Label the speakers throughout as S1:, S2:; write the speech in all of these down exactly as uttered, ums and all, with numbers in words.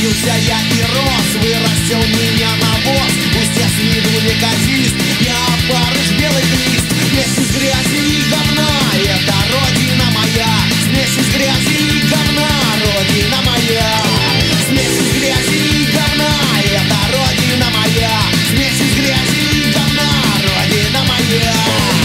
S1: Родился я и рос, вырастил меня навоз. Пусть я с виду неказист, я опарыш, белый лист. Смесь из грязи и говна, это родина моя. Смесь из грязи и говна, родина моя. Смесь из грязи и говна, это родина моя. Смесь из грязи и говна, родина моя.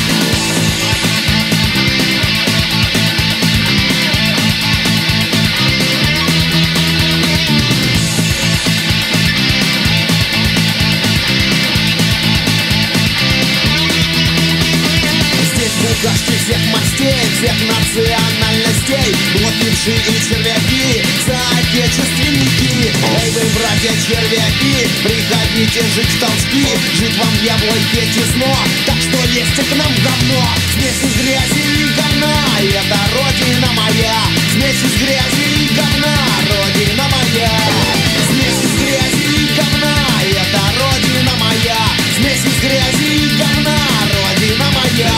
S1: Букашки всех мастей, всех национальностей, блокивши и червяки, соотечественники. Эй вы, братья червяки, приходите жить в толчки. Жить вам в яблоке тесно, так что лезьте к нам в говно. Смесь из грязи и говна, это родина моя. Смесь из грязи и говна, родина моя. Смесь из грязи и говна, это родина моя. Смесь из грязи и говна, родина моя.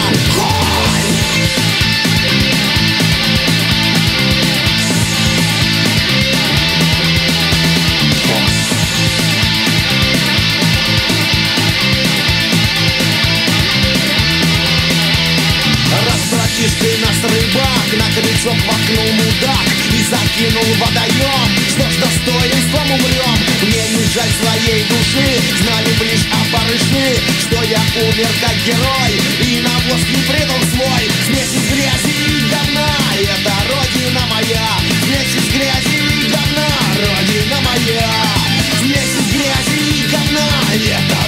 S1: Братишкой нас рыбак на крючок воткнул мудак и закинул в водоем. Что ж, достоинством умрем. Мне не жаль своей души, знали б лишь опарыши, что я умер как герой и навоз не предал свой. Смесь из грязи и говна, это родина моя. Смесь из грязи и говна, родина моя. Смесь из грязи и говна, это